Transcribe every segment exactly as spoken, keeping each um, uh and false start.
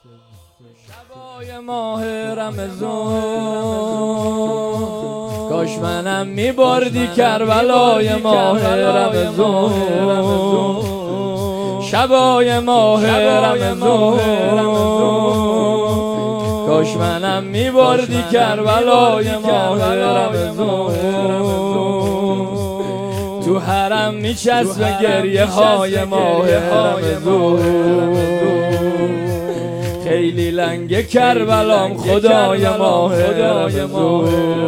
شبای ماه رمضان کاش منم میبردی کربلای ماه رمضان. شبای ماه رمضان کاش منم میبردی کربلای ماه رمضان. تو حرم میچسبه گریه های ماه رمضان. خیلی لنگ کربلام خدای ماه رمضان.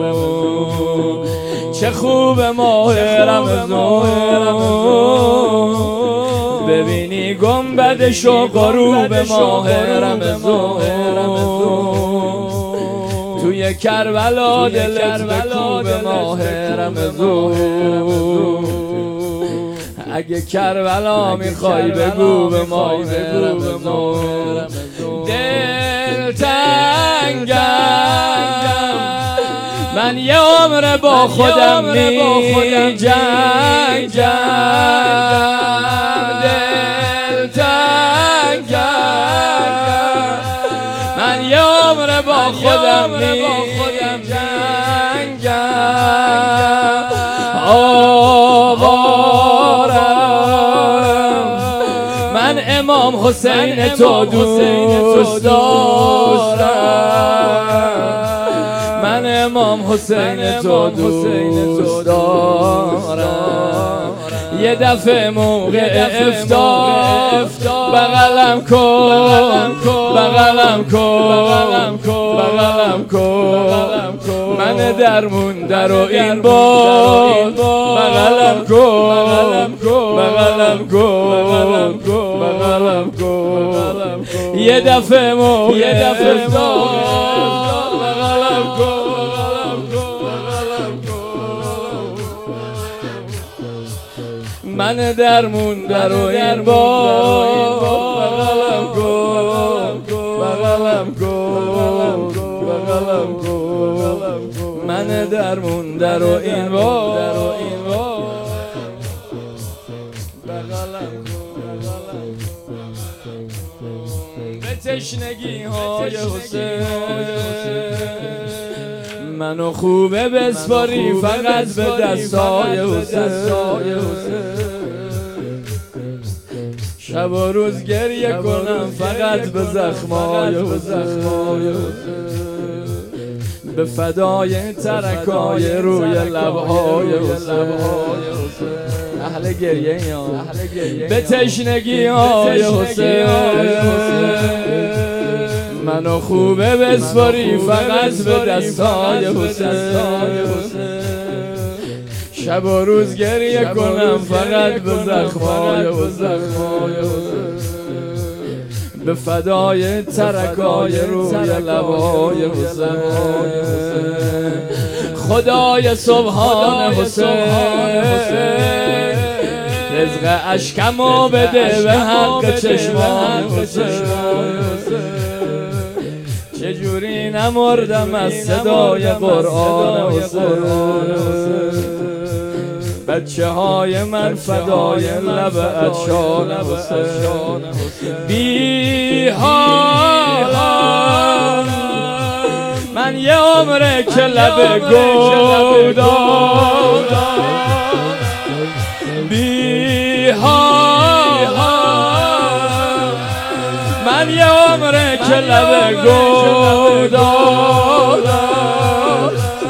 چه خوب ماه رمضان ببینی گنبدش و غروب ماه رمضان. توی کربلا دلت بکوب ماه رمضان. اگه کربلا میخوای بگو به ماه رمضان. دل تنگم من یه عمر با خودم می جنگم. دل تنگم من یه عمر با خودم می جنگم. من امام حسین تو دوست دارم. من امام حسین تو دوست دارم. یه دفعه موقع افطار بغلم کن بغلم کن بغلم کن. من درمون در و این باد بغلم کن بغلم کن بغلم کن. یه دفعه موقع افطار بغلم کن. من درمون در و این باد بغلم کن بغلم کن بغلم کن. من درمون در و این باد بغلم کن. به تشنگی های حسین منو خوبه بسپاری فقط به دستای حسین. شب و روز گریه کنم فقط به زخمای حسین. به فدای ترکای روی لبهای حسین. اهل گریه یا به تشنگی های حسین منو خوبه بسپاری فقط به دستای حسین. شب و روز گریه کنم فقط به زخمای حسین. به فدای ترکای روی لبهای حسین. خدای سبحان حسین رزق اشکمو بده به حق چشمان حسین. چجوری نمردم از صدای قرآن حسین. بچه های من فدای لب ادشان حسین. بی حالم من یه عمره که لب گو دادم. بی حالم من یه عمره که لب گو دادم.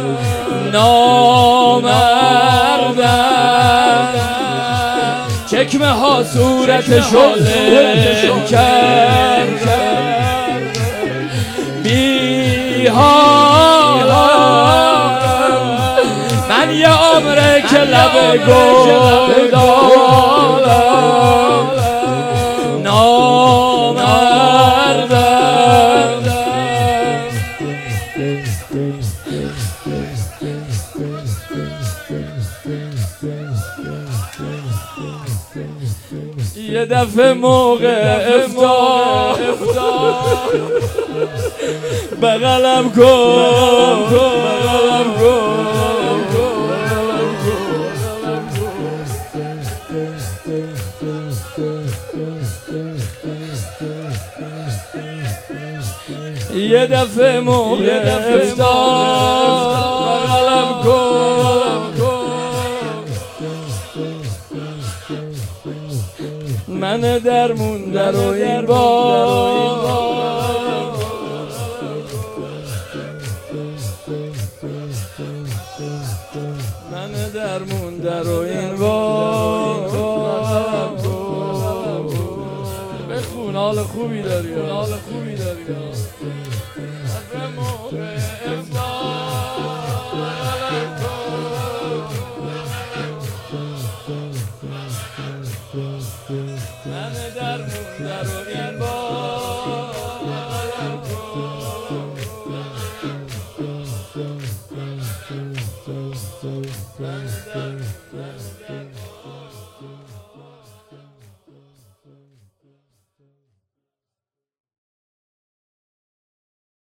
نامردم چکمه ها صورتشو له کرد. بی حالم من یه عمره که لب گو دادم. نامردم یه دفعه موقع افطار بغلم کن بغلم کن. Thank you. یه دفعه موقع افتار بغلم کن من درمون در و این بار من درمون در و این بار بخون حال خوبی داری حال خوبی داری موقع افتار